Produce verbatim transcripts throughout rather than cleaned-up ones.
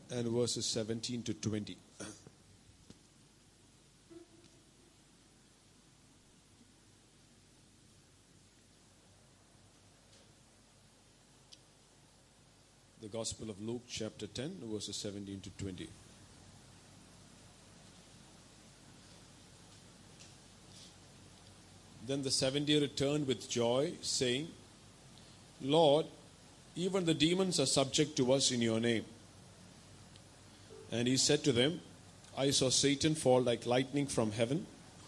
and verses seventeen to twenty. The Gospel of Luke, chapter ten, verses seventeen to twenty. Then the seventy returned with joy, saying, Lord, even the demons are subject to us in your name. And he said to them, I saw Satan fall like lightning from heaven.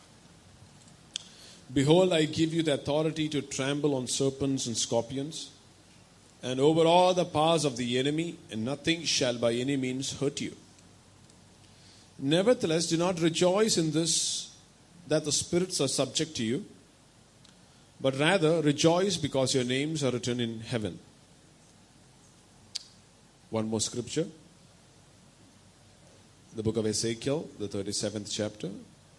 Behold, I give you the authority to trample on serpents and scorpions, and over all the powers of the enemy, and nothing shall by any means hurt you. Nevertheless, do not rejoice in this, that the spirits are subject to you, but rather rejoice because your names are written in heaven. One more scripture. The book of Ezekiel, the thirty-seventh chapter.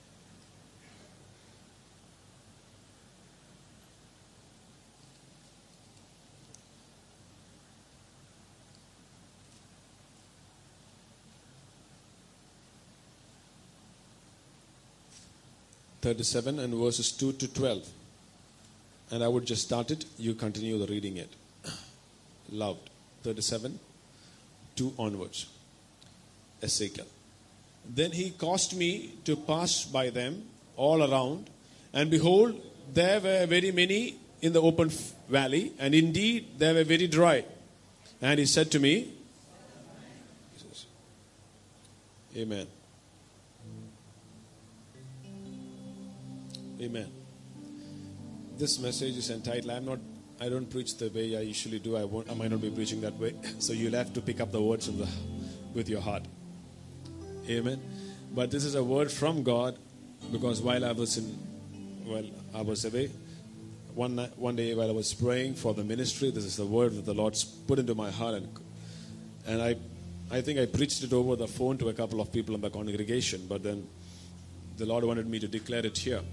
thirty-seven and verses two to twelve. And I would just start it. You continue the reading it. Loud. thirty-seven, two onwards. Ezekiel. Then he caused me to pass by them all around, and behold, there were very many in the open valley, and indeed they were very dry. And he said to me, Amen. Amen. This message is entitled, I'm not, I don't preach the way I usually do. I won't, I might not be preaching that way. So you'll have to pick up the words in the, with your heart. Amen. But this is a word from God, because while I was in, well, I was away, one night, one day while I was praying for the ministry, this is the word that the Lord's put into my heart, and and I, I think I preached it over the phone to a couple of people in the congregation, but then the Lord wanted me to declare it here.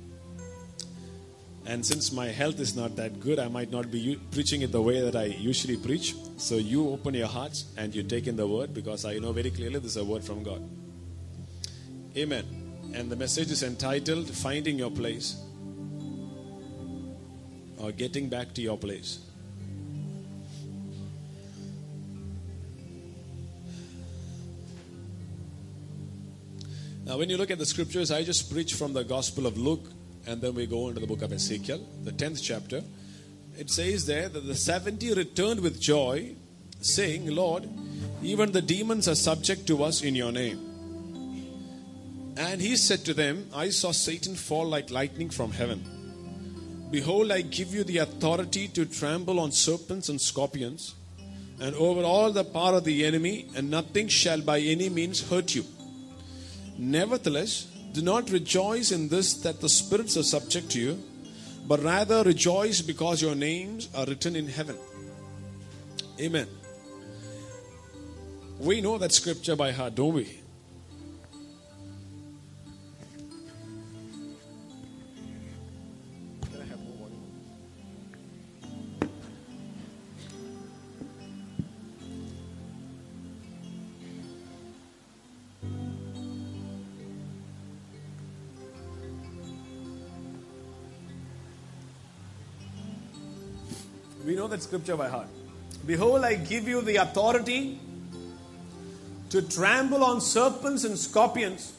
And since my health is not that good, I might not be u- preaching it the way that I usually preach. So you open your hearts and you take in the word, because I know very clearly this is a word from God. Amen. And the message is entitled, Finding Your Place, or Getting Back to Your Place. Now when you look at the scriptures, I just preach from the Gospel of Luke, and then we go into the book of Ezekiel, the tenth chapter. It says there that the seventy returned with joy, saying, Lord, even the demons are subject to us in your name. And he said to them, I saw Satan fall like lightning from heaven. Behold, I give you the authority to trample on serpents and scorpions, and over all the power of the enemy, and nothing shall by any means hurt you. Nevertheless, do not rejoice in this, that the spirits are subject to you, but rather rejoice because your names are written in heaven. Amen. We know that scripture by heart, don't we? Can I have more water? We know that scripture by heart. Behold, I give you the authority to trample on serpents and scorpions,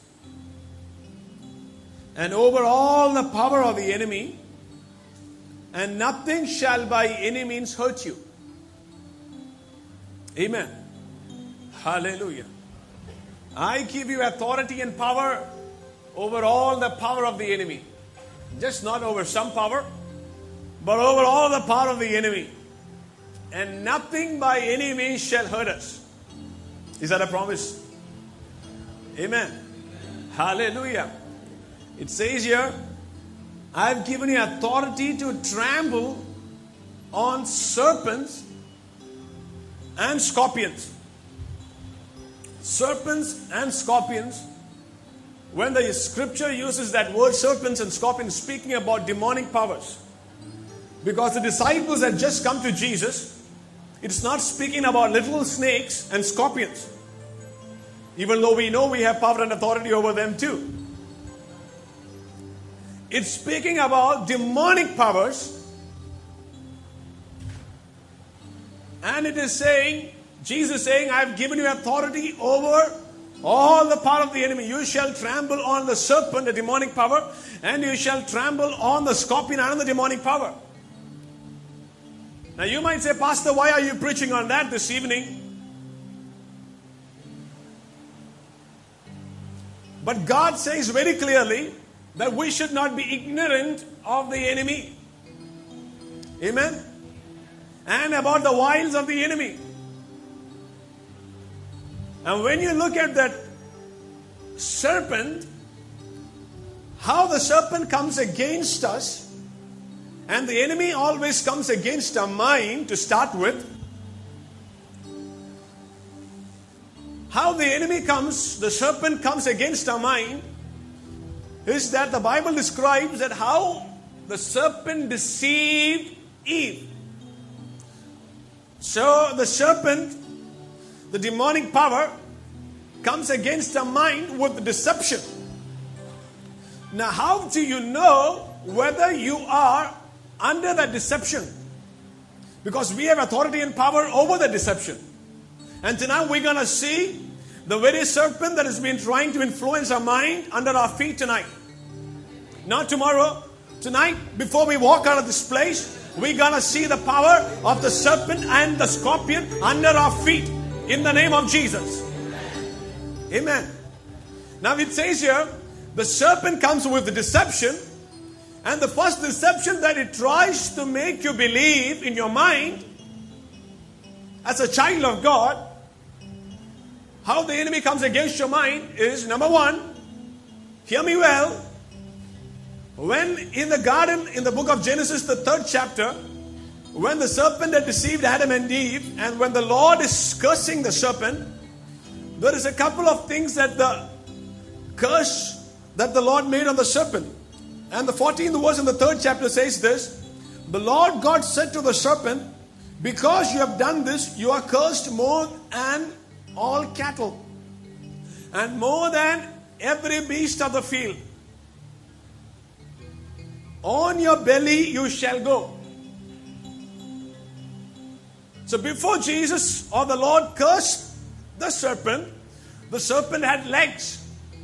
and over all the power of the enemy, and nothing shall by any means hurt you. Amen. Hallelujah. I give you authority and power over all the power of the enemy. Just not over some power, but over all the power of the enemy. And nothing by any means shall hurt us. Is that a promise? Amen. Amen. Hallelujah. It says here, I've given you authority to trample on serpents and scorpions. Serpents and scorpions. When the scripture uses that word serpents and scorpions, speaking about demonic powers. Because the disciples had just come to Jesus, it's not speaking about little snakes and scorpions. Even though we know we have power and authority over them too. It's speaking about demonic powers. And it is saying, Jesus saying, I have given you authority over all the power of the enemy. You shall trample on the serpent, the demonic power, and you shall trample on the scorpion and the demonic power. Now you might say, Pastor, why are you preaching on that this evening? But God says very clearly that we should not be ignorant of the enemy. Amen? And about the wiles of the enemy. And when you look at that serpent, how the serpent comes against us, and the enemy always comes against our mind to start with. How the enemy comes, the serpent comes against our mind, is that the Bible describes that how the serpent deceived Eve. So the serpent, the demonic power, comes against our mind with deception. Now how do you know whether you are under that deception? Because we have authority and power over the deception. And tonight we're going to see the very serpent that has been trying to influence our mind under our feet tonight. Not tomorrow. Tonight, before we walk out of this place, we're going to see the power of the serpent and the scorpion under our feet. In the name of Jesus. Amen. Now it says here, the serpent comes with the deception. And the first deception that it tries to make you believe in your mind, as a child of God, how the enemy comes against your mind is, number one, hear me well, when in the garden, in the book of Genesis, the third chapter, when the serpent had deceived Adam and Eve, and when the Lord is cursing the serpent, there is a couple of things that the curse that the Lord made on the serpent. And the fourteenth verse in the third chapter says this, the Lord God said to the serpent, because you have done this, you are cursed more than all cattle, and more than every beast of the field. On your belly you shall go. So before Jesus or the Lord cursed the serpent, the serpent had legs.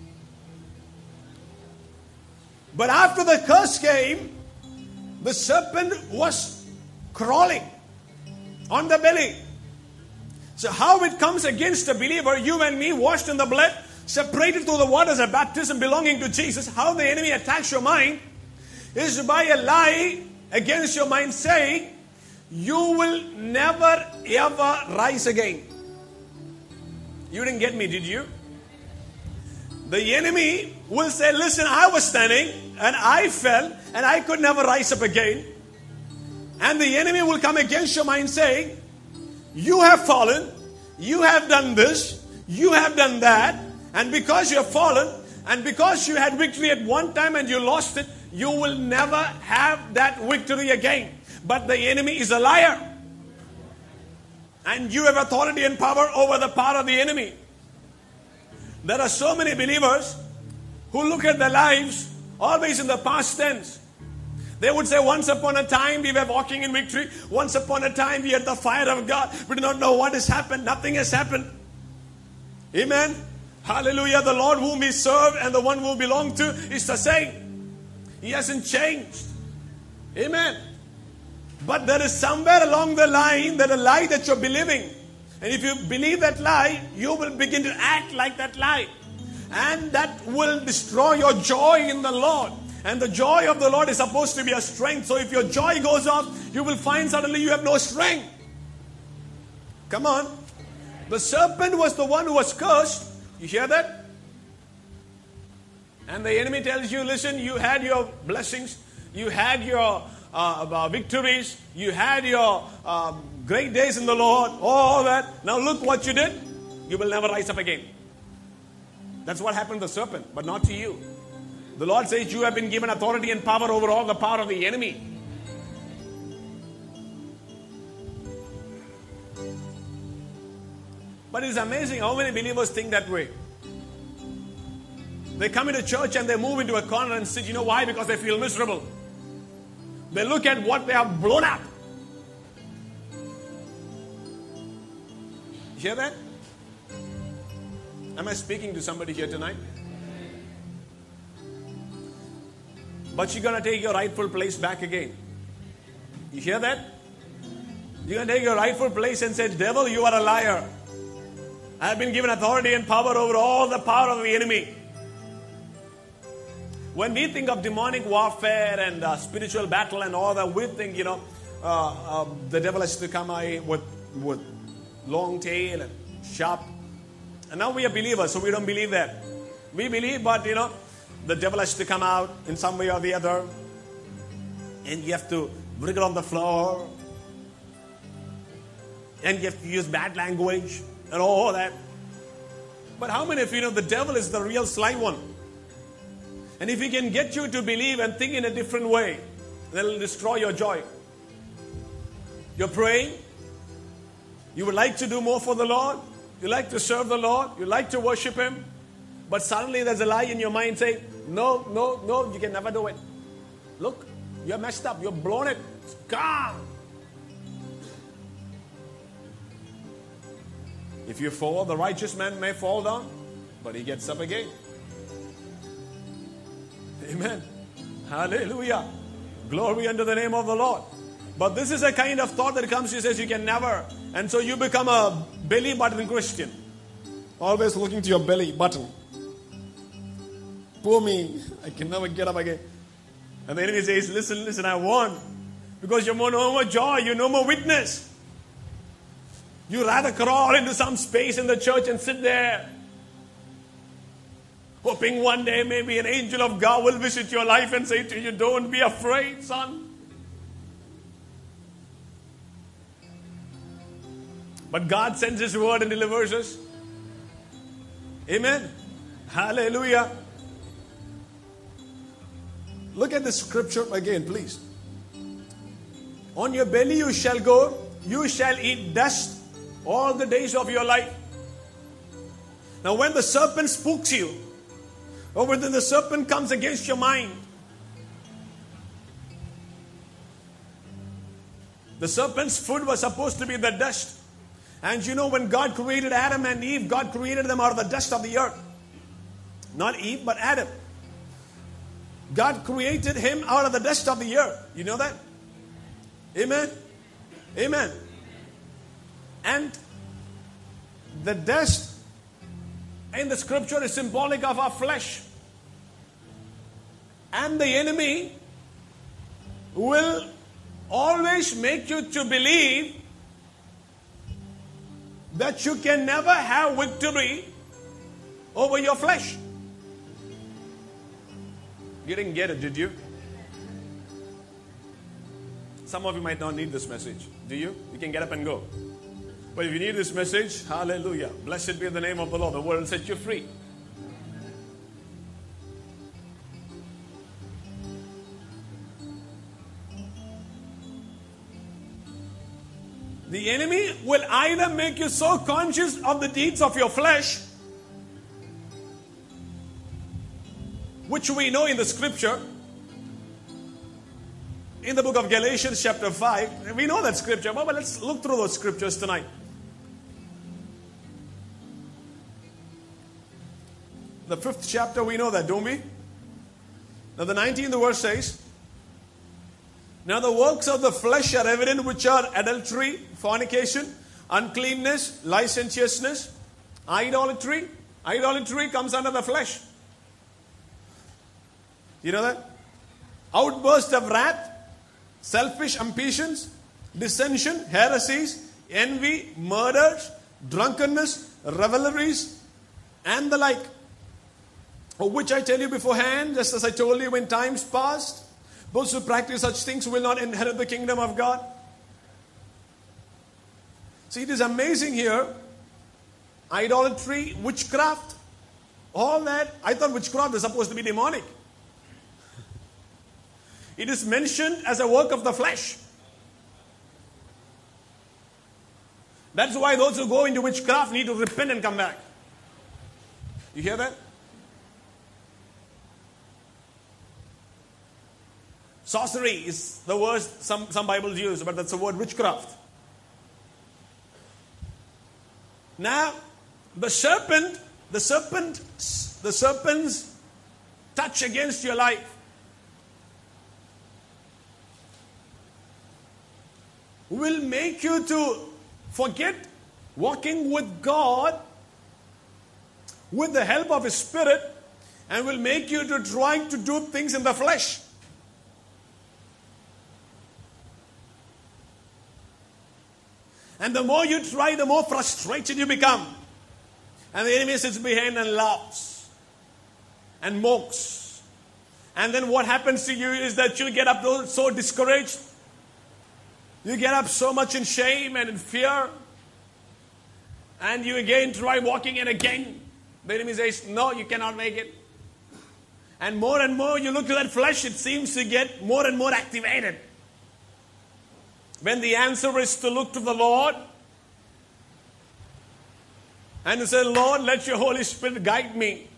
But after the curse came, the serpent was crawling on the belly. So how it comes against a believer, you and me, washed in the blood, separated through the waters of baptism belonging to Jesus, how the enemy attacks your mind is by a lie against your mind saying, you will never ever rise again. You didn't get me, did you? The enemy will say, listen, I was standing and I fell and I could never rise up again. And the enemy will come against your mind saying, you have fallen, you have done this, you have done that, and because you have fallen, and because you had victory at one time and you lost it, you will never have that victory again. But the enemy is a liar. And you have authority and power over the power of the enemy. There are so many believers who look at their lives always in the past tense. They would say, once upon a time we were walking in victory. Once upon a time we had the fire of God. We do not know what has happened. Nothing has happened. Amen. Hallelujah. The Lord whom we serve and the one who belong to is the same. He hasn't changed. Amen. But there is somewhere along the line that a lie that you're believing. And if you believe that lie, you will begin to act like that lie. And that will destroy your joy in the Lord. And the joy of the Lord is supposed to be a strength. So if your joy goes off, you will find suddenly you have no strength. Come on. The serpent was the one who was cursed. You hear that? And the enemy tells you, listen, you had your blessings. You had your uh, uh, victories. You had your uh, great days in the Lord. All that. Now look what you did. You will never rise up again. That's what happened to the serpent, but not to you. The Lord says you have been given authority and power over all the power of the enemy. But it's amazing how many believers think that way. They come into church and they move into a corner and sit. You know why? Because they feel miserable. They look at what they have blown up. You hear that? Am I speaking to somebody here tonight? But you're going to take your rightful place back again. You hear that? You're going to take your rightful place and say, devil, you are a liar. I have been given authority and power over all the power of the enemy. When we think of demonic warfare and uh, spiritual battle and all that, we think, you know, uh, uh, the devil has to come with, with long tail and sharp. And now we are believers, so we don't believe that. We believe, but, you know, the devil has to come out in some way or the other. And you have to wriggle on the floor. And you have to use bad language and all that. But how many of you know the devil is the real sly one? And if he can get you to believe and think in a different way, that will destroy your joy. You're praying. You would like to do more for the Lord. You like to serve the Lord. You like to worship Him. But suddenly there's a lie in your mind saying, no, no, no, you can never do it. Look, you're messed up. You're blown it. It's gone. If you fall, the righteous man may fall down, but he gets up again. Amen. Hallelujah. Glory unto the name of the Lord. But this is a kind of thought that comes, he says, you can never. And so you become a belly button Christian. Always looking to your belly button. Poor me. I can never get up again. And the enemy says, listen, listen, I won. Because you have no more joy. You have no more witness. You rather crawl into some space in the church and sit there, hoping one day maybe an angel of God will visit your life and say to you, don't be afraid, son. But God sends His word and delivers us. Amen. Hallelujah. Look at the scripture again, please. On your belly you shall go, you shall eat dust all the days of your life. Now when the serpent spooks you, or when the serpent comes against your mind, the serpent's food was supposed to be the dust. And you know, when God created Adam and Eve, God created them out of the dust of the earth. Not Eve, but Adam. God created him out of the dust of the earth. You know that? Amen. Amen. And the dust in the scripture is symbolic of our flesh. And the enemy will always make you to believe that you can never have victory over your flesh. You didn't get it, did you? Some of you might not need this message. Do you? You can get up and go. But if you need this message, hallelujah. Blessed be the name of the Lord. The word will set you free. The enemy will either make you so conscious of the deeds of your flesh, which we know in the scripture, in the book of Galatians chapter five. We know that scripture, but let's look through those scriptures tonight. The fifth chapter, we know that, don't we? Now the nineteenth verse says, now the works of the flesh are evident, which are adultery, fornication, uncleanness, licentiousness, idolatry. Idolatry comes under the flesh. You know that? Outburst of wrath, selfish ambitions, dissension, heresies, envy, murders, drunkenness, revelries, and the like. Of which I tell you beforehand, just as I told you in times past, those who practice such things will not inherit the kingdom of God. See, it is amazing here. Idolatry, witchcraft, all that. I thought witchcraft is supposed to be demonic. It is mentioned as a work of the flesh. That's why those who go into witchcraft need to repent and come back. You hear that? Sorcery is the word some, some Bibles use, but that's the word witchcraft. Now, the serpent, the serpent, the serpent's touch against your life will make you to forget walking with God with the help of His Spirit, and will make you to try to do things in the flesh. And the more you try, the more frustrated you become. And the enemy sits behind and laughs and mocks. And then what happens to you is that you get up so discouraged. You get up so much in shame and in fear. And you again try walking, and again the enemy says, no, you cannot make it. And more and more you look to that flesh, it seems to get more and more activated. When the answer is to look to the Lord and to say, Lord, let your Holy Spirit guide me.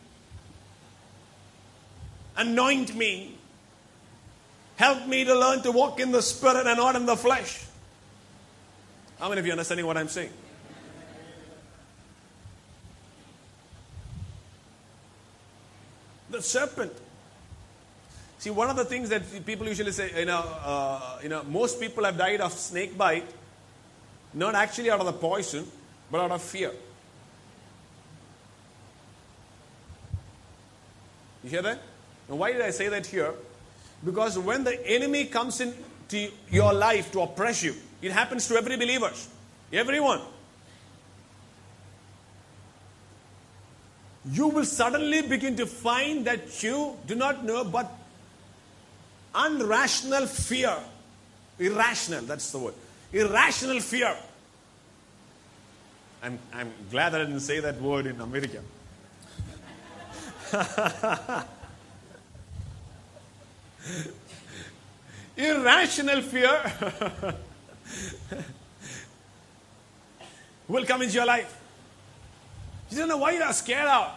Anoint me. Help me to learn to walk in the Spirit and not in the flesh. How many of you are understanding what I'm saying? The serpent. See, one of the things that people usually say, you know, uh, you know, most people have died of snake bite, not actually out of the poison, but out of fear. You hear that? And why did I say that here? Because when the enemy comes into your life to oppress you, it happens to every believer, everyone. You will suddenly begin to find that you do not know, but unrational fear. Irrational, that's the word. Irrational fear. I'm, I'm glad that I didn't say that word in America. Irrational fear will come into your life. You don't know why you are scared out.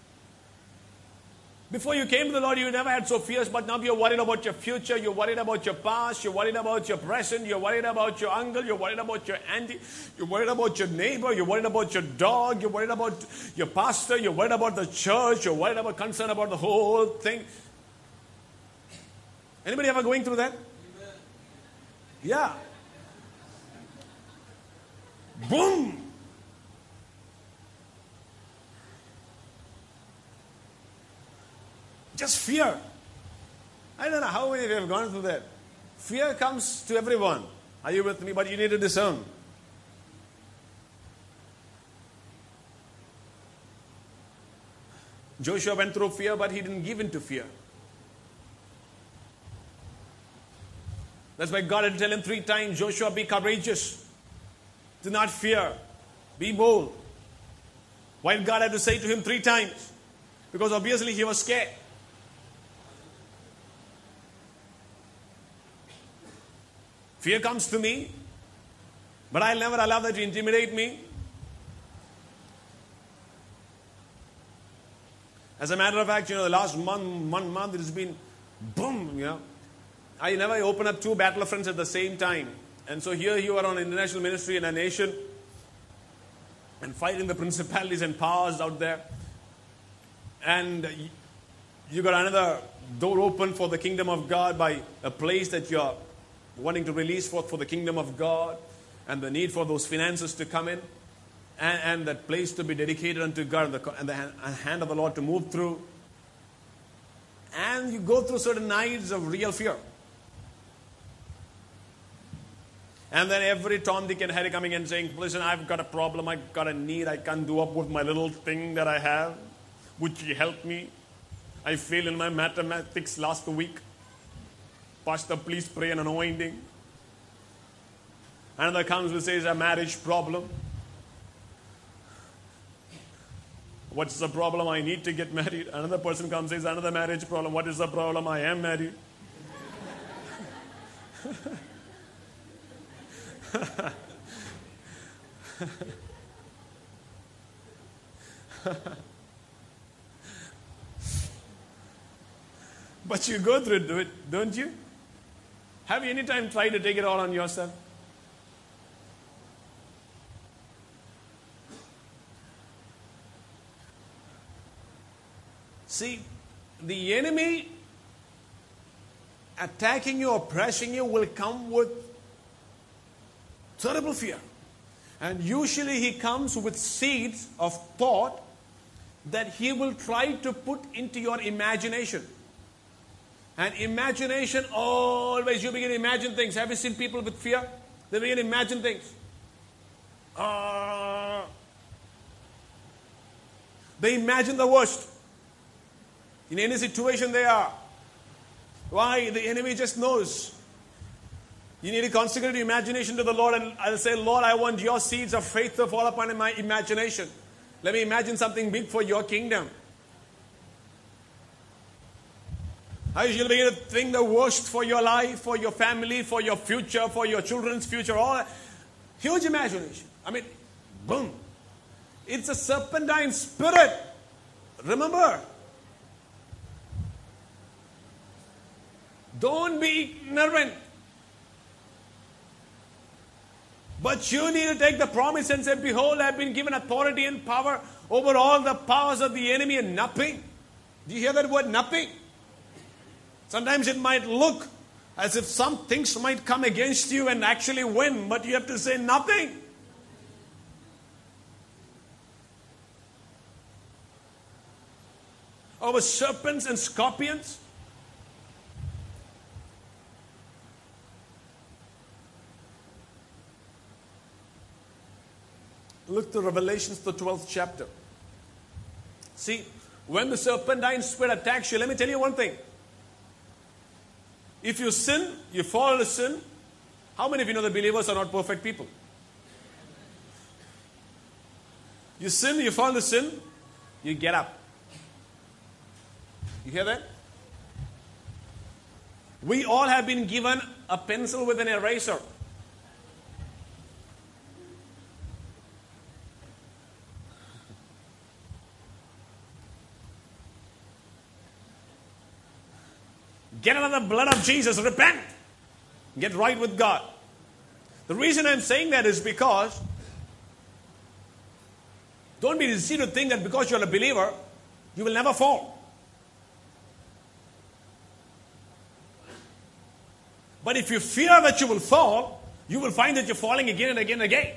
Before you came to the Lord, you never had so fears, but now you're worried about your future, you're worried about your past, you're worried about your present, you're worried about your uncle, you're worried about your auntie, you're worried about your neighbor, you're worried about your dog, you're worried about your pastor, you're worried about the church, you're worried about, concerned about the whole thing. Anybody ever going through that? Amen. Yeah. Boom! Just fear. I don't know how many of you have gone through that. Fear comes to everyone. Are you with me? But you need to discern. Joshua went through fear, but he didn't give in to fear. That's why God had to tell him three times, Joshua, be courageous. Do not fear. Be bold. Why did God have to say to him three times? Because obviously he was scared. Fear comes to me, but I'll never allow that to intimidate me. As a matter of fact, you know, the last month, one month, it has been boom, you know. I never open up two battlefronts at the same time. And so here you are on international ministry in a nation and fighting the principalities and powers out there. And you got another door open for the kingdom of God by a place that you're wanting to release forth for the kingdom of God, and the need for those finances to come in, and, and that place to be dedicated unto God, and the, and the hand of the Lord to move through. And you go through certain nights of real fear. And then every Tom, Dick and Harry coming and saying, listen, I've got a problem, I've got a need, I can't do up with my little thing that I have. Would you help me? I failed in my mathematics last week. Pastor, please pray an anointing. Another comes and says a marriage problem. What's the problem? I need to get married. Another person comes and says another marriage problem. What is the problem? I am married. But you go through it, don't you? Have you any time tried to take it all on yourself? See, the enemy attacking you, oppressing you will come with terrible fear. And usually he comes with seeds of thought that he will try to put into your imagination. And imagination always, you begin to imagine things. Have you seen people with fear? They begin to imagine things. Uh, they imagine the worst. In any situation they are. Why? The enemy just knows. You need to consecrate your imagination to the Lord, and I'll say, Lord, I want your seeds of faith to fall upon my imagination. Let me imagine something big for your kingdom. I usually begin to think the worst for your life, for your family, for your future, for your children's future. All huge imagination. I mean, boom. It's a serpentine spirit. Remember. Don't be ignorant. But you need to take the promise and say, behold, I have been given authority and power over all the powers of the enemy, and nothing. Do you hear that word, nothing? Sometimes it might look as if some things might come against you and actually win, but you have to say nothing. Over serpents and scorpions. Look to Revelations, the twelfth chapter. See, when the serpentine spirit attacks you, let me tell you one thing. If you sin, you fall into sin. How many of you know the believers are not perfect people? You sin, you fall into sin, you get up. You hear that? We all have been given a pencil with an eraser. Get under the blood of Jesus. Repent. Get right with God. The reason I'm saying that is because don't be deceived to think that because you're a believer, you will never fall. But if you fear that you will fall, you will find that you're falling again and again and again.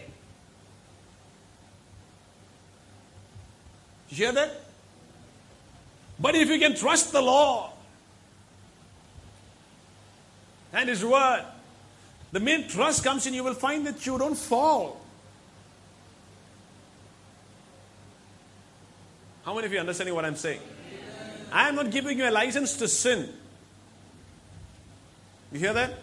You hear that? But if you can trust the Lord and His Word, the minute trust comes in, you will find that you don't fall. How many of you are understanding what I'm saying? I am not giving you a license to sin. You hear that?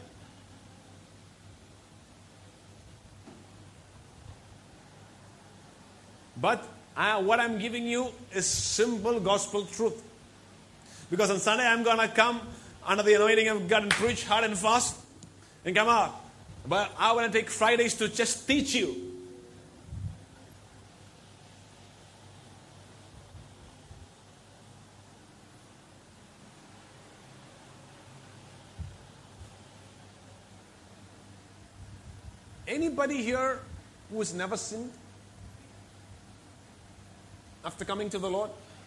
But I, what I'm giving you is simple gospel truth. Because on Sunday I'm going to come under the anointing of God and preach hard and fast and come out. But I want to take Fridays to just teach you. Anybody here who has never sinned after coming to the Lord?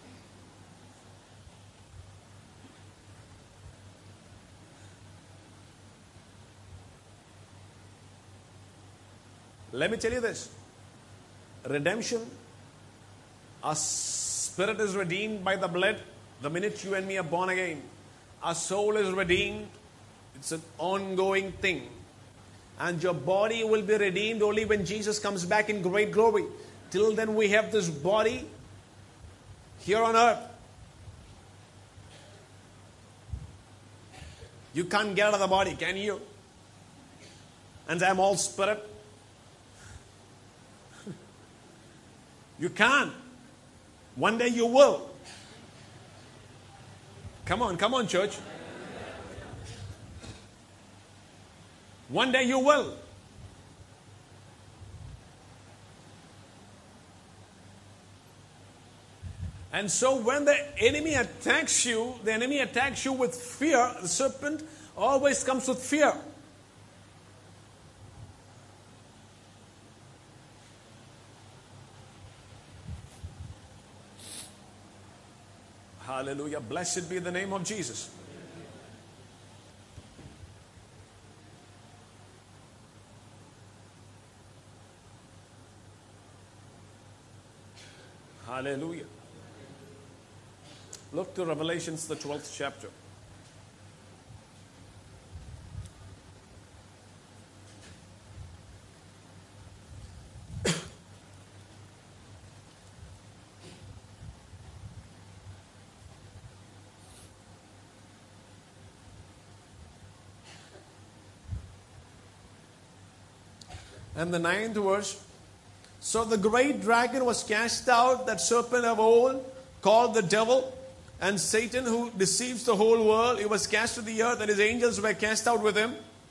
Let me tell you this. Redemption, our spirit is redeemed by the blood the minute you and me are born again. Our soul is redeemed. It's an ongoing thing. And your body will be redeemed only when Jesus comes back in great glory. Till then we have this body here on earth. You can't get out of the body, can you? And I'm all spirit. You can't. One day you will. Come on, come on, church. One day you will. And so when the enemy attacks you, the enemy attacks you with fear. The serpent always comes with fear. Hallelujah. Blessed be the name of Jesus. Hallelujah. Look to Revelations, the twelfth chapter. And the ninth verse. So the great dragon was cast out, that serpent of old, called the devil and Satan, who deceives the whole world. He was cast to the earth, and his angels were cast out with him.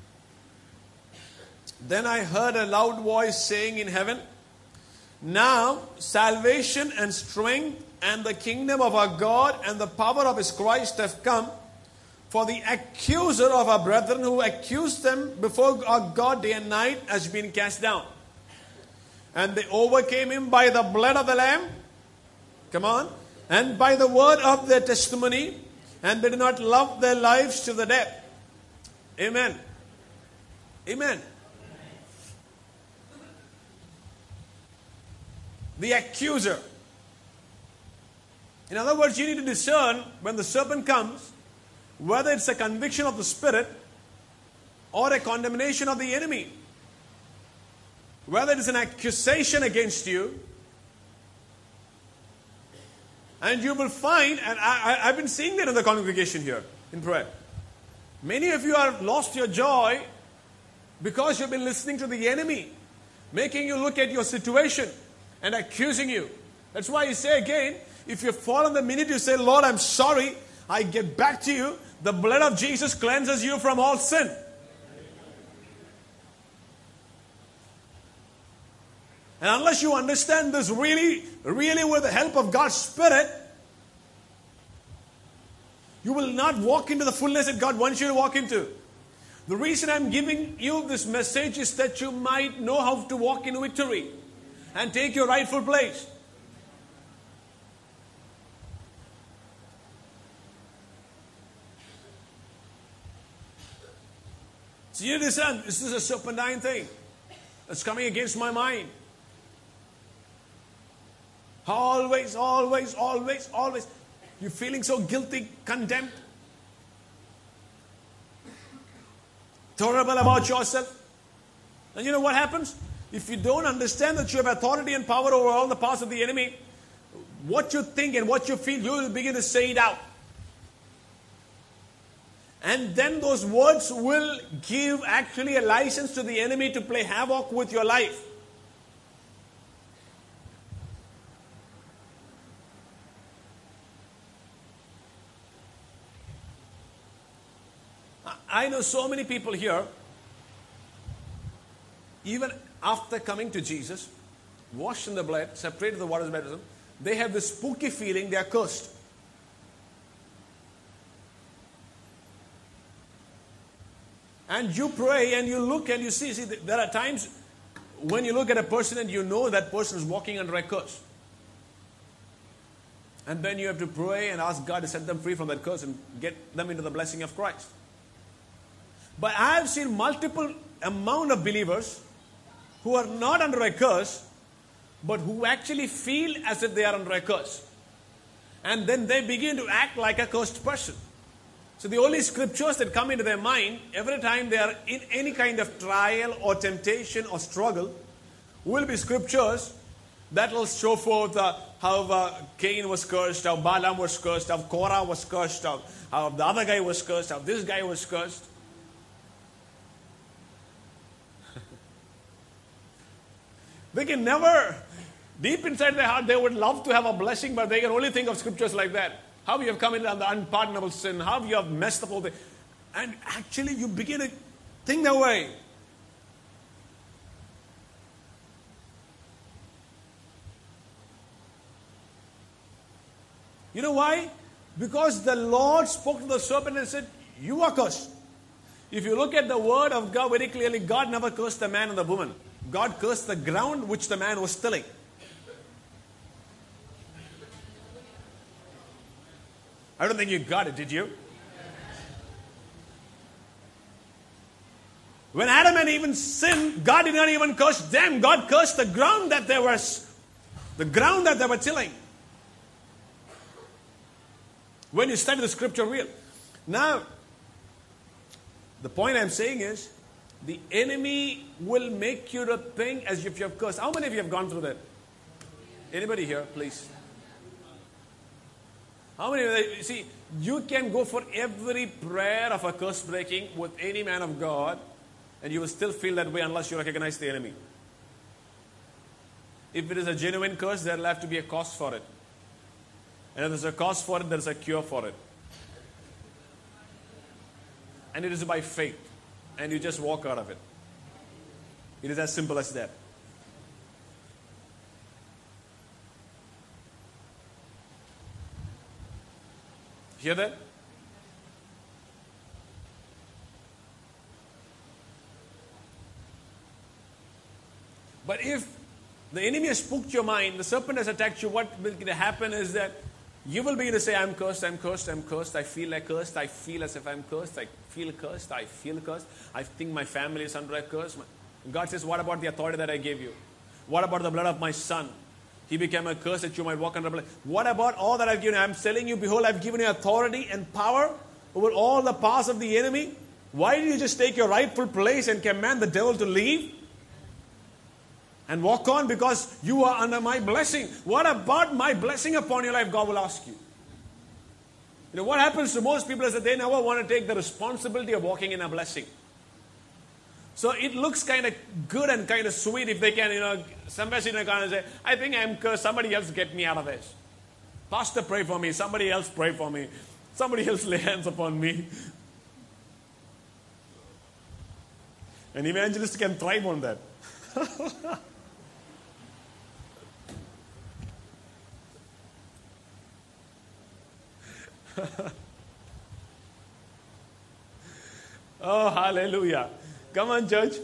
Then I heard a loud voice saying in heaven, now salvation and strength and the kingdom of our God and the power of his Christ have come. For the accuser of our brethren who accused them before our God day and night has been cast down. And they overcame him by the blood of the Lamb. Come on. And by the word of their testimony. And they did not love their lives to the death. Amen. Amen. The accuser. In other words, you need to discern when the serpent comes, whether it's a conviction of the Spirit or a condemnation of the enemy. Whether it is an accusation against you. And you will find, and I, I, I've been seeing that in the congregation here in prayer. Many of you have lost your joy because you've been listening to the enemy, making you look at your situation and accusing you. That's why you say again, if you fall on the minute you say, Lord, I'm sorry, I get back to you, the blood of Jesus cleanses you from all sin. And unless you understand this really, really with the help of God's Spirit, you will not walk into the fullness that God wants you to walk into. The reason I'm giving you this message is that you might know how to walk in victory and take your rightful place. So you understand, this is a serpentine thing that's coming against my mind. Always, always, always, always. You're feeling so guilty, condemned, terrible about yourself. And you know what happens? If you don't understand that you have authority and power over all the powers of the enemy, what you think and what you feel, you will begin to say it out. And then those words will give actually a license to the enemy to play havoc with your life. I know so many people here, even after coming to Jesus, washed in the blood, separated the waters of baptism, they have this spooky feeling they are cursed. And you pray and you look and you see, see, there are times when you look at a person and you know that person is walking under a curse. And then you have to pray and ask God to set them free from that curse and get them into the blessing of Christ. But I have seen multiple amount of believers who are not under a curse, but who actually feel as if they are under a curse. And then they begin to act like a cursed person. So the only scriptures that come into their mind every time they are in any kind of trial or temptation or struggle will be scriptures that will show forth uh, how uh, Cain was cursed, how Balaam was cursed, how Korah was cursed, how, how the other guy was cursed, how this guy was cursed. They can never, deep inside their heart, they would love to have a blessing, but they can only think of scriptures like that. How you have come into the unpardonable sin, how you have messed up all the... And actually you begin to think that way. You know why? Because the Lord spoke to the serpent and said, you are cursed. If you look at the word of God very clearly, God never cursed the man and the woman. God cursed the ground which the man was tilling. I don't think you got it, did you? When Adam and Eve sinned, God did not even curse them. God cursed the ground that they were, the ground that they were tilling. When you study the scripture real. Now, the point I'm saying is, the enemy will make you to think as if you have cursed. How many of you have gone through that? Anybody here, please? How many of you, see, you can go for every prayer of a curse breaking with any man of God, and you will still feel that way unless you recognize the enemy. If it is a genuine curse, there will have to be a cause for it. And if there's a cause for it, there's a cure for it. And it is by faith. And you just walk out of it. It is as simple as that. Hear that? But if the enemy has spooked your mind, the serpent has attacked you, what will happen is that you will begin to say, I'm cursed, I'm cursed, I'm cursed, I feel like cursed, I feel as if I'm cursed, I feel cursed, I feel cursed, I think my family is under a curse. God says, what about the authority that I gave you? What about the blood of my son? He became a curse that you might walk under blood. What about all that I've given you? I'm telling you, behold, I've given you authority and power over all the powers of the enemy. Why did you just take your rightful place and command the devil to leave? And walk on because you are under my blessing. What about my blessing upon your life? God will ask you. You know, what happens to most people is that they never want to take the responsibility of walking in a blessing. So it looks kind of good and kind of sweet if they can, you know, somewhere in a corner say, I think I'm cursed, somebody else get me out of this. Pastor, pray for me. Somebody else pray for me. Somebody else lay hands upon me. An evangelist can thrive on that. Oh, hallelujah. Come on, church.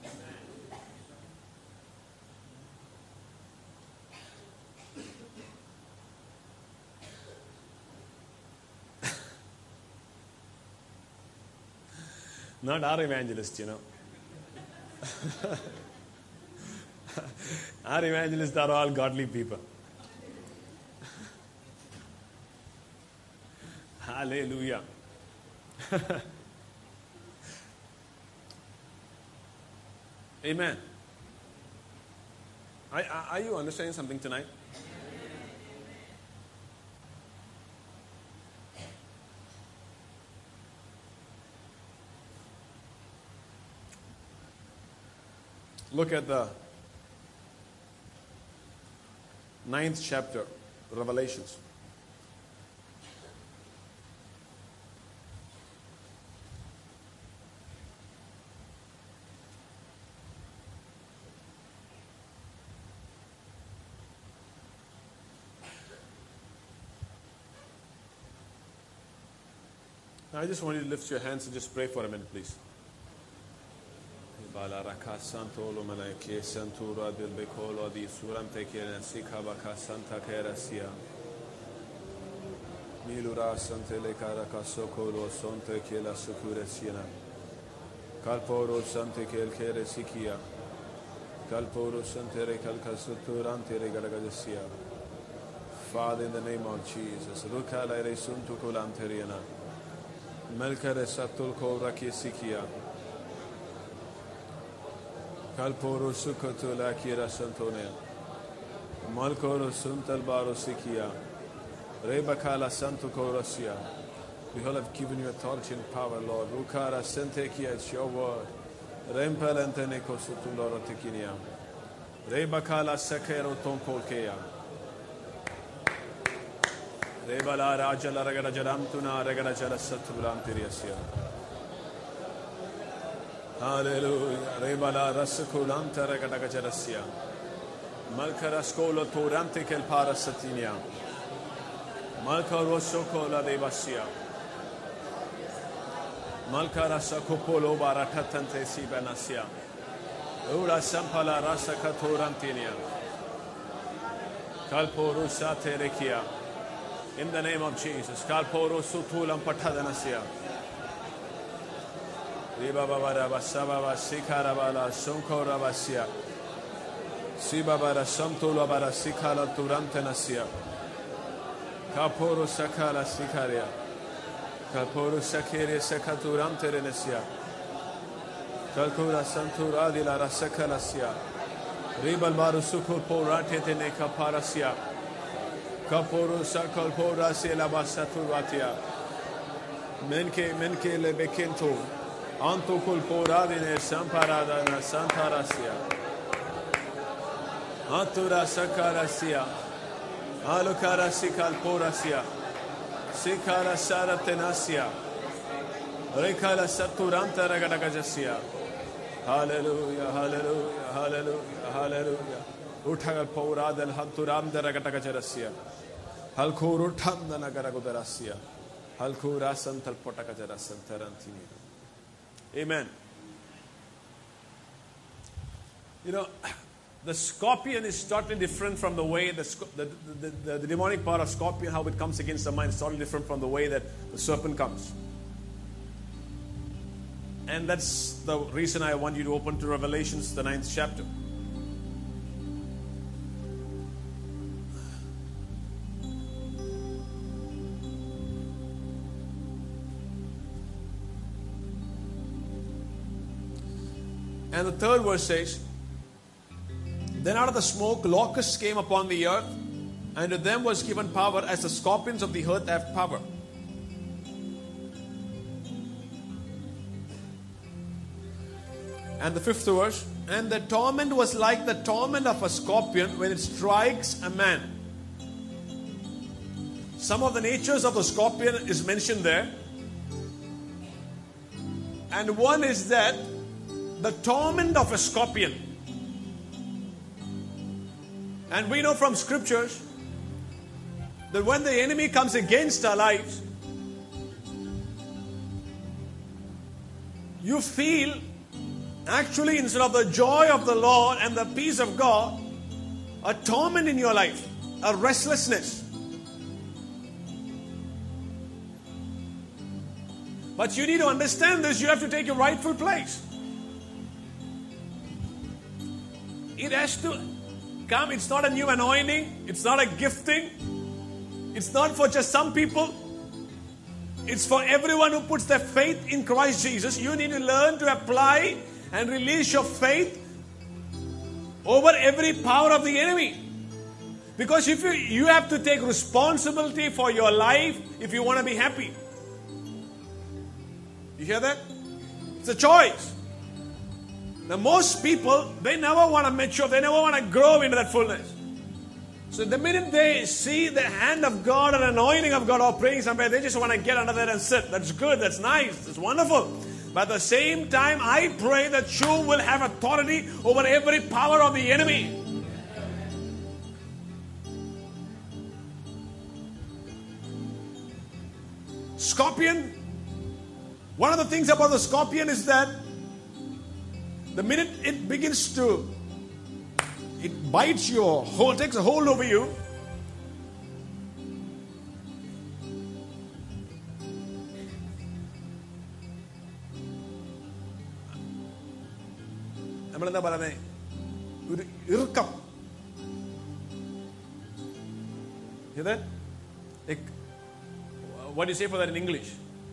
Not our evangelists, you know. Our evangelists are all godly people. Hallelujah. Amen. Are, are you understanding something tonight? Look at the ninth chapter, Revelations. Now, I just want you to lift your hands and just pray for a minute, please. Milura santele karaka sokolo sonte kela sukure siena. Kalporo sante kel kere sikia. Kalporo santere kalkasuturante regalagasia. Father, in the name of Jesus, Rukala resuntu kolanteriana. Melkare satul koraki sikia. Kalporo sukotu la kira santone. Malkoro suntal baro sikia. Rebakala Santo Korosia. Behold, I've given you authority and power, Lord. Rukara Sentekia, it's your word. Rempelentene Kosutulora Tekinia. Rebakala Sekero Tonkolkea. Rebala Rajala Ragarajaramtuna Regarajala Satulantiriasia. Hallelujah. Rebala Rasakulanta Regadagajarasia. Malkarascolo Torante Kelpara Satinia. Malkaro Sokola de Basia. Malkara Sakopolo Baratatante Sibanasia. Ura Sampala Rasa Katorantinia. Kalporo Saterekia. In the name of Jesus. Kalporo Sutulam Patadanasia. Ribabara Basababa Sikarabala Sonkora Basia. Sibabara Samtula Bara Sikala Turantenasia. Kaporo Sakala Sikaria. Kaporo Sakiri Sakaturante Renesia. Kalkura Santura di la Rasakalasia. Ribal Marusukul Porate Teneka Parasia. Kaporo Sakal Porasi la Basaturatia. Menke Menke le Bekinto. Antokul Poradine Samparada na Santarasia. Antura Sakarasia. Alukara Sikal Porasia. Sikara Sara Tenasia. Rekala Saturanta Ragadagajasia. Hallelujah, hallelujah, hallelujah, hallelujah. Utagal Poradel Hanturam the Ragatagajarasia. Halkurutam the Nagaragudarasia. Halkura Santal Potakajaras Tarantini. Amen. You know, the scorpion is totally different from the way the, the, the, the, the demonic power of scorpion, how it comes against the mind, is totally different from the way that the serpent comes. And that's the reason I want you to open to Revelations, the ninth chapter. And the third verse says, then out of the smoke locusts came upon the earth, and to them was given power as the scorpions of the earth have power. And the fifth verse, and the torment was like the torment of a scorpion when it strikes a man. Some of the natures of the scorpion is mentioned there. And one is that the torment of a scorpion. And we know from scriptures that when the enemy comes against our lives, you feel actually, instead of the joy of the Lord and the peace of God, a torment in your life, a restlessness. But you need to understand this. You have to take your rightful place. It has to come. It's not a new anointing. It's not a gifting. It's not for just some people. It's for everyone who puts their faith in Christ Jesus. You need to learn to apply and release your faith over every power of the enemy. Because if you, you have to take responsibility for your life if you want to be happy. You hear that? It's a choice. Now most people, they never want to mature. They never want to grow into that fullness. So the minute they see the hand of God and anointing of God or praying somewhere, they just want to get under there and sit. That's good. That's nice. That's wonderful. But at the same time, I pray that you will have authority over every power of the enemy. Scorpion. One of the things about the scorpion is that the minute it begins to, it bites you, hold, takes a hold over you. നമ്മളെന്താ പറയുന്നത്, ഒരു ഇറുക്കം. Hear that? Like, what do you say for that in English?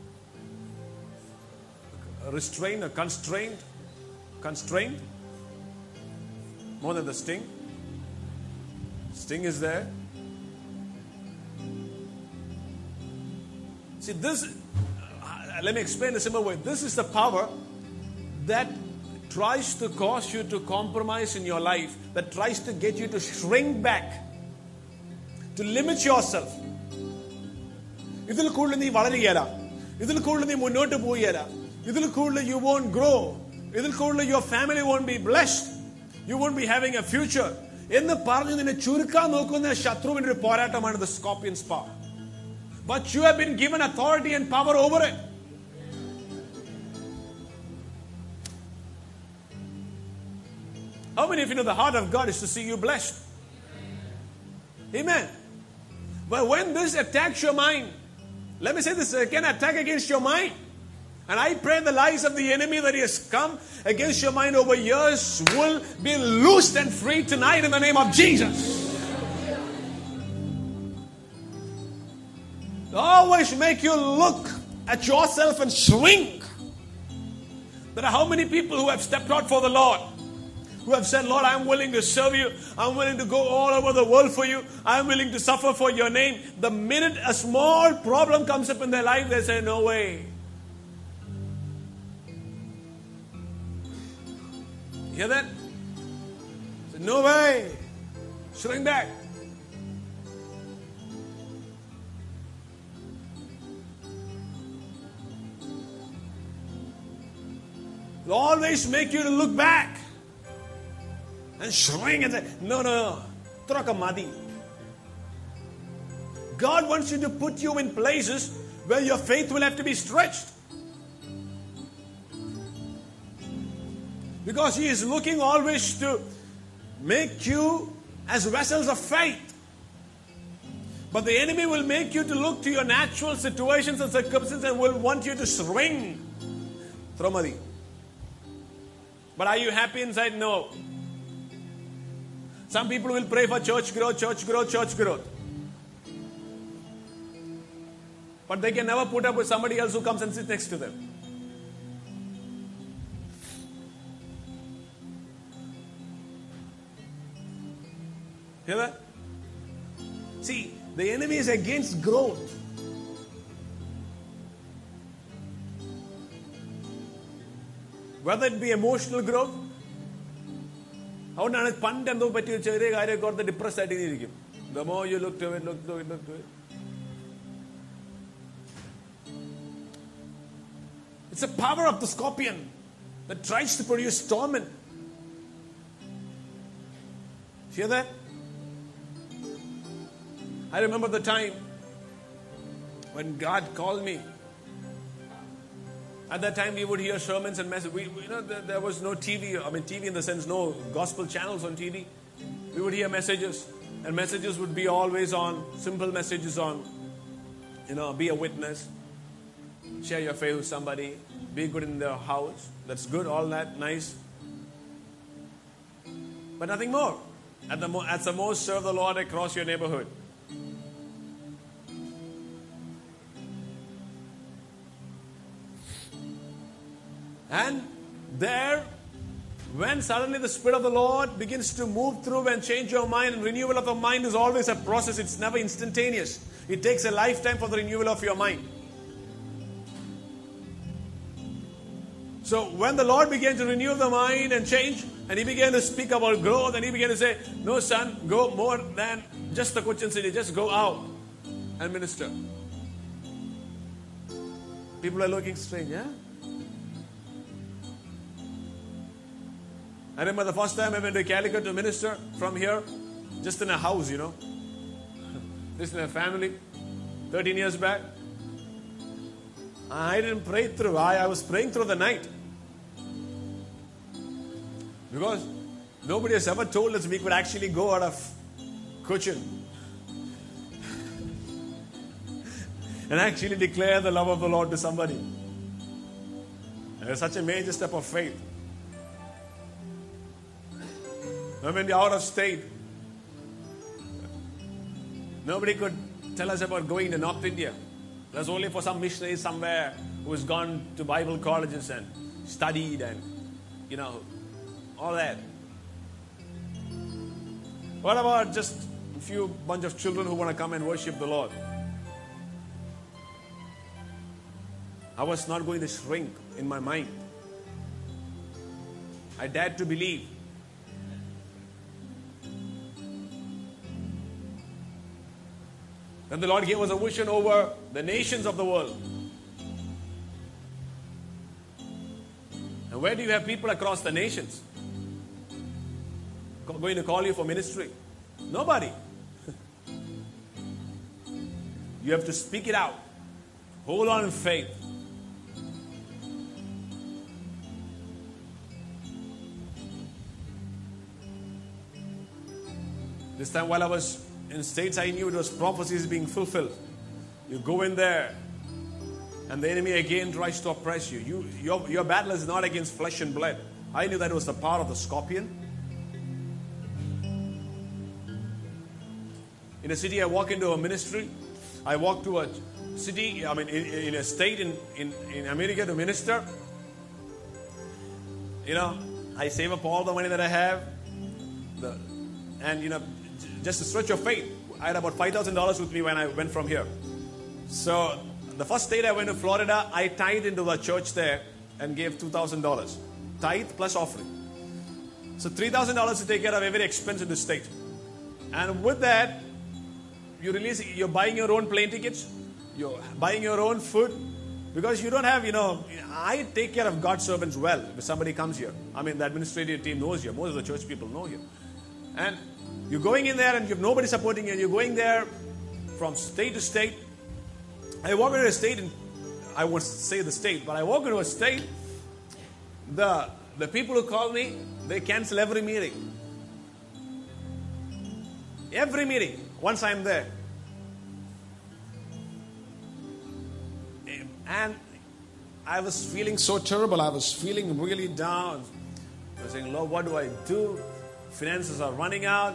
Restrained or constrained? Constrained? More than the sting. Sting is there. See, this, uh, let me explain the simple way. This is the power that tries to cause you to compromise in your life, that tries to get you to shrink back, to limit yourself. ഇതിൽ കൂടുതൽ നീ വളരുകയില്ല, ഇതിൽ കൂടുതൽ നീ മുന്നോട്ട് പോവുകയില്ല, ഇതിൽ കൂടുതൽ you won't grow, ഇതിൽ കൂടുതൽ your family won't be blessed, you won't be having a future എന്ന് പറഞ്ഞ് നിന്നെ ചുരുക്കാൻ നോക്കുന്ന ശത്രുവിന്റെ ഒരു പോരാട്ടമാണ് the scorpion's power. But you have been given authority and power over it. How many of you know the heart of God is to see you blessed? Amen. But when this attacks your mind, let me say this again, attack against your mind. And I pray the lies of the enemy that he has come against your mind over years will be loosed and free tonight in the name of Jesus. Always make you look at yourself and shrink. There are how many people who have stepped out for the Lord, who have said, Lord, I'm willing to serve you. I'm willing to go all over the world for you. I'm willing to suffer for your name. The minute a small problem comes up in their life, they say, no way. Hear that? Say, no way. Shrink back. It'll always make you to look back and shrink and say, no, no, no. Trakamadi. God wants you to put you in places where your faith will have to be stretched. Because He is looking always to make you as vessels of faith. But the enemy will make you to look to your natural situations and circumstances and will want you to shrink. Tramadi. But are you happy inside? No. Some people will pray for church growth, church growth, church growth. But they can never put up with somebody else who comes and sits next to them. Hear that? See, the enemy is against growth. Whether it be emotional growth. The more you look to it, look to it, look to it. It's the power of the scorpion that tries to produce torment. Hear that? I remember the time when God called me. At that time, we would hear sermons and messages. We, you know, there, there was no T V. I mean, T V in the sense, no gospel channels on T V. We would hear messages, and messages would be always on, simple messages on, you know, be a witness, share your faith with somebody, be good in the house. That's good, all that, nice. But nothing more. At the, mo- at the most, serve the Lord across your neighborhood. And there, when suddenly the Spirit of the Lord begins to move through and change your mind, and renewal of the mind is always a process. It's never instantaneous. It takes a lifetime for the renewal of your mind. So when the Lord began to renew the mind and change, and He began to speak about growth, and He began to say, no son, go more than just the Cochin City. Just go out and minister. People are looking strange, yeah? I remember the first time I went to Calicut to minister from here, just in a house, you know. Just in a family, thirteen years back. I didn't pray through. I, I was praying through the night. Because nobody has ever told us we could actually go out of Cochin and actually declare the love of the Lord to somebody. And it's such a major step of faith. When we were out of state, nobody could tell us about going to North India. That's only for some missionary somewhere who has gone to Bible colleges and studied and, you know, all that. What about just a few bunch of children who want to come and worship the Lord? I was not going to shrink in my mind. I dared to believe. Then the Lord gave us a vision over the nations of the world. And where do you have people across the nations going to call you for ministry? Nobody. You have to speak it out. Hold on in faith. This time while I was in States, I knew it was prophecies being fulfilled. You go in there, and the enemy again tries to oppress you. you your, your battle is not against flesh and blood. I knew that was the power of the scorpion. In a city, I walk into a ministry. I walk to a city, I mean, in, in a state in, in, in America to minister. You know, I save up all the money that I have. The, and, you know, just to stretch your faith, I had about five thousand dollars with me when I went from here. So, the first state I went to, Florida, I tithed into the church there and gave two thousand dollars. Tithe plus offering. So, three thousand dollars to take care of every expense in the state. And with that, you release, you're buying your own plane tickets, you're buying your own food, because you don't have, you know, I take care of God's servants well if somebody comes here. I mean, the administrative team knows you. Most of the church people know you. And you're going in there and you have nobody supporting you. You're going there from state to state. I walk into a state, and I won't say the state, but I walk into a state, the, the people who call me, they cancel every meeting. Every meeting. Once I'm there. And I was feeling so terrible. I was feeling really down. I was saying, Lord, what do I do? Finances are running out.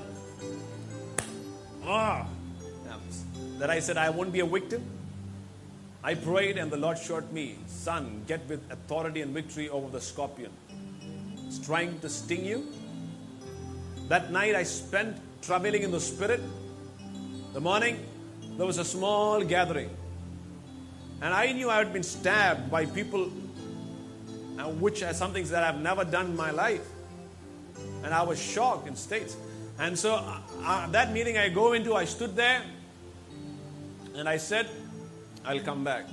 Oh. That I said, I won't be a victim. I prayed and the Lord showed me, son, get with authority and victory over the scorpion. It's trying to sting you. That night I spent traveling in the spirit. The morning, there was a small gathering. And I knew I had been stabbed by people, which are some things that I've never done in my life. And I was shocked in states. And so uh, that meeting I go into, I stood there. And I said, I'll come back.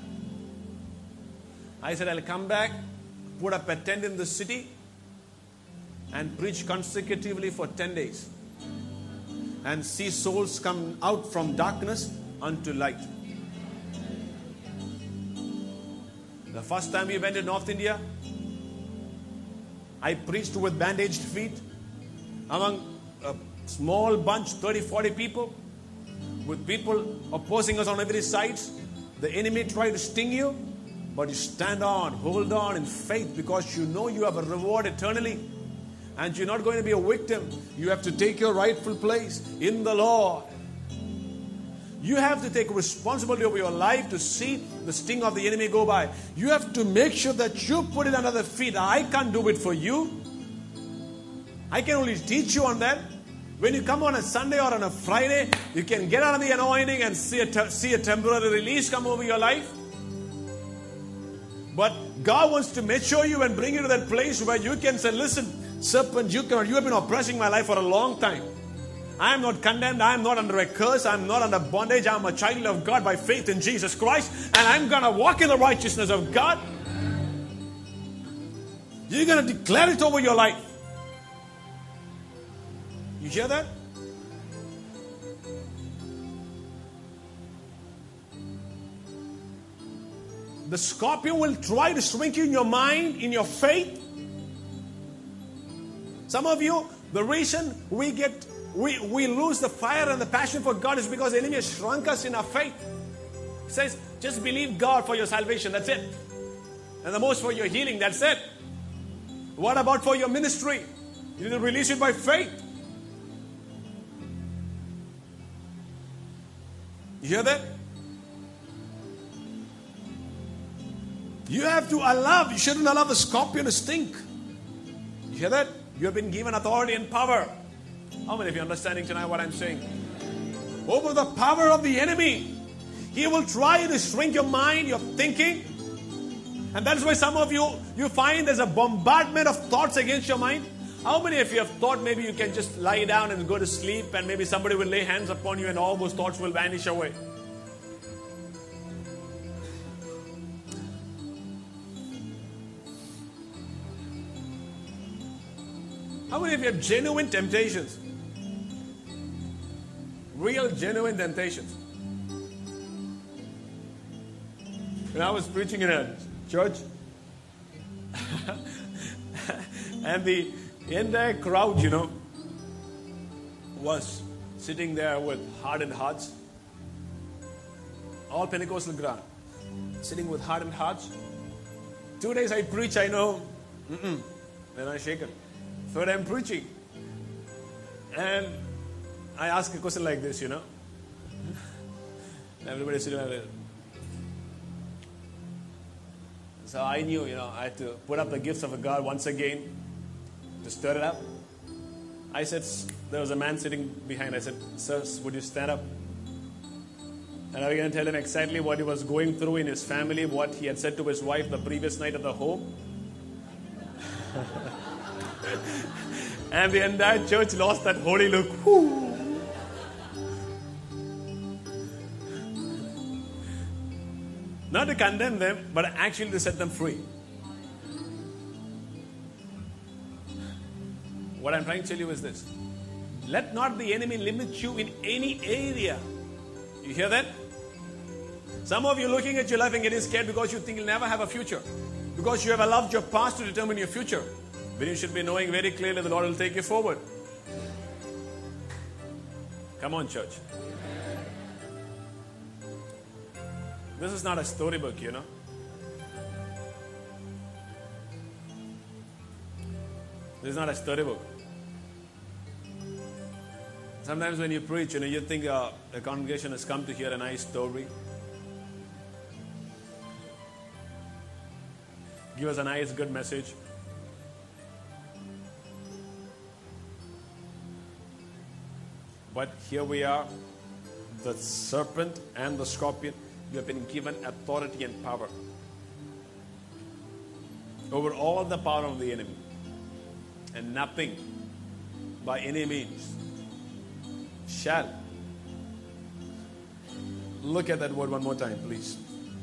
I said, I'll come back, put up a tent in the city, and preach consecutively for ten days. And see souls come out from darkness unto light. The first time we went to North India, I preached with bandaged feet among a small bunch, thirty, forty people, with people opposing us on every side. The enemy tried to sting you, but you stand on, hold on in faith, because you know you have a reward eternally. And you're not going to be a victim. You have to take your rightful place in the Lord. You have to take responsibility over your life to see the sting of the enemy go by. You have to make sure that you put it under the feet. I can't do it for you. I can only teach you on that. When you come on a Sunday or on a Friday, you can get out of the anointing and see a, te- see a temporary release come over your life. But God wants to mature you and bring you to that place where you can say, listen, serpent, you cannot, you have been oppressing my life for a long time. I am not condemned. I am not under a curse. I am not under bondage. I am a child of God by faith in Jesus Christ. And I'm going to walk in the righteousness of God. You're going to declare it over your life. You hear that? The scorpion will try to shrink you in your mind, in your faith. Some of you, the reason we get, we, we lose the fire and the passion for God is because the enemy has shrunk us in our faith. He says, just believe God for your salvation, that's it. And the most for your healing, that's it. What about for your ministry? You need to release it by faith. You hear that? You have to allow, you shouldn't allow the scorpion to stink. You hear that? You have been given authority and power. How many of you are understanding tonight what I'm saying? Over the power of the enemy. He will try to shrink your mind, your thinking. And that's why some of you, you find there's a bombardment of thoughts against your mind. How many of you have thought maybe you can just lie down and go to sleep and maybe somebody will lay hands upon you and all those thoughts will vanish away? How many of you have genuine temptations? Real genuine temptations. When I was preaching in a church, and the entire crowd, you know, was sitting there with hardened hearts. All Pentecostal ground. Sitting with hardened hearts. Two days I preach, I know. Mm-mm. Then I shake it. Third I'm preaching. And I ask a question like this, you know. Everybody sitting there. So I knew, you know, I had to put up the gifts of God once again to stir it up. I said, there was a man sitting behind. I said, sir, would you stand up? And I began to tell him exactly what he was going through in his family, what he had said to his wife the previous night at the home. And the entire church lost that holy look. Whoo. Not to condemn them, but actually to set them free. What I'm trying to tell you is this. Let not the enemy limit you in any area. You hear that? Some of you looking at your life and getting scared because you think you'll never have a future. Because you have allowed your past to determine your future. When you should be knowing very clearly the Lord will take you forward. Come on, church. This is not a storybook, you know. This is not a storybook. Sometimes when you preach, you know, you think uh, a congregation has come to hear a nice story. Give us a nice, good message. But here we are, the serpent and the scorpion. You have been given authority and power over all the power of the enemy. And nothing by any means shall. Look at that word one more time, please.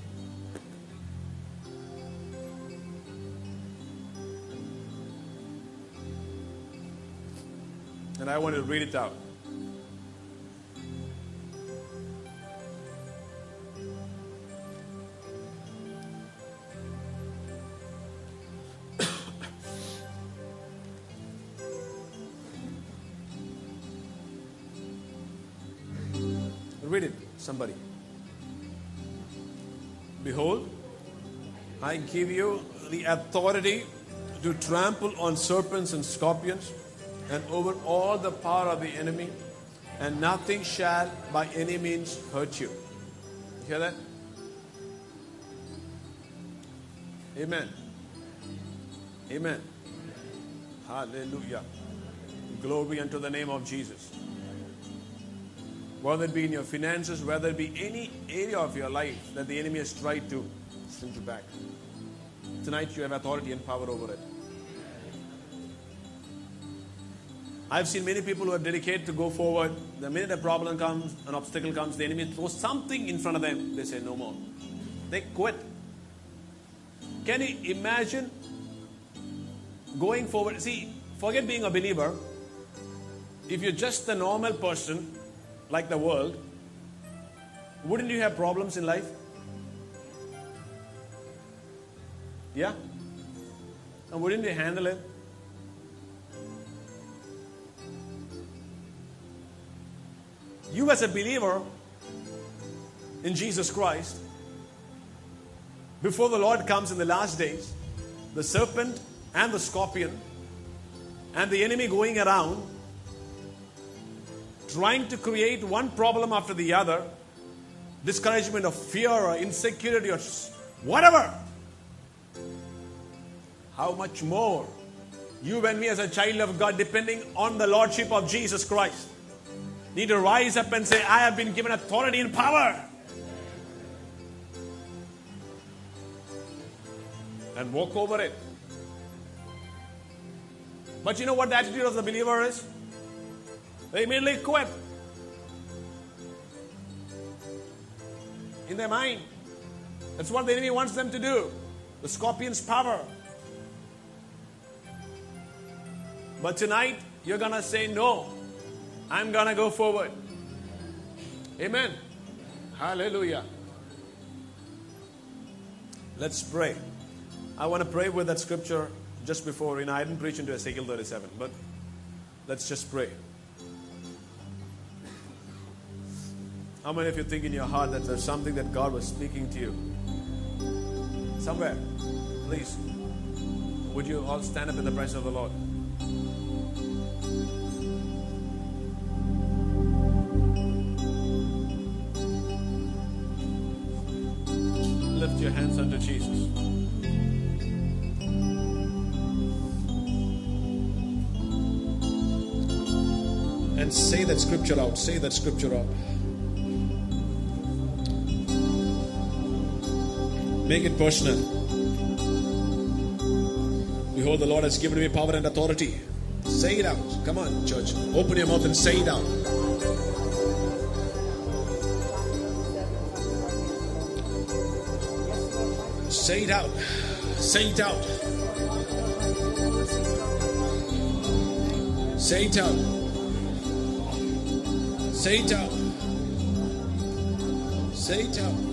And I want to read it out. Read it, somebody. Behold, I give you the authority to trample on serpents and scorpions and over all the power of the enemy, and nothing shall by any means hurt you. You hear that? Amen. Amen. Hallelujah. Glory unto the name of Jesus. Whether it be in your finances, whether it be any area of your life that the enemy has tried to send you back. Tonight you have authority and power over it. I've seen many people who are dedicated to go forward. The minute a problem comes, an obstacle comes, the enemy throws something in front of them. They say no more. They quit. Can you imagine going forward? See, forget being a believer. If you're just a normal person, like the world, wouldn't you have problems in life? Yeah? And wouldn't you handle it? You as a believer in Jesus Christ, before the Lord comes in the last days, the serpent and the scorpion and the enemy going around trying to create one problem after the other, discouragement or fear or insecurity or whatever. How much more you and me as a child of God, depending on the Lordship of Jesus Christ, need to rise up and say, I have been given authority and power. And walk over it. But you know what the attitude of the believer is? They immediately quit. In their mind. That's what the enemy wants them to do. The scorpion's power. But tonight, you're going to say, no, I'm going to go forward. Amen. Hallelujah. Let's pray. I want to pray with that scripture just before. You know, I didn't preach into Ezekiel thirty-seven, but let's just pray. How many of you think in your heart that there's something that God was speaking to you? Somewhere. Please. Would you all stand up in the presence of the Lord? Lift your hands unto Jesus. And say that scripture out. Say that scripture out. Make it personal. Behold, the Lord has given me power and authority. Say it out. Come on, church. Open your mouth and say it out. Say it out. Say it out. Say it out. Say it out. Say it out.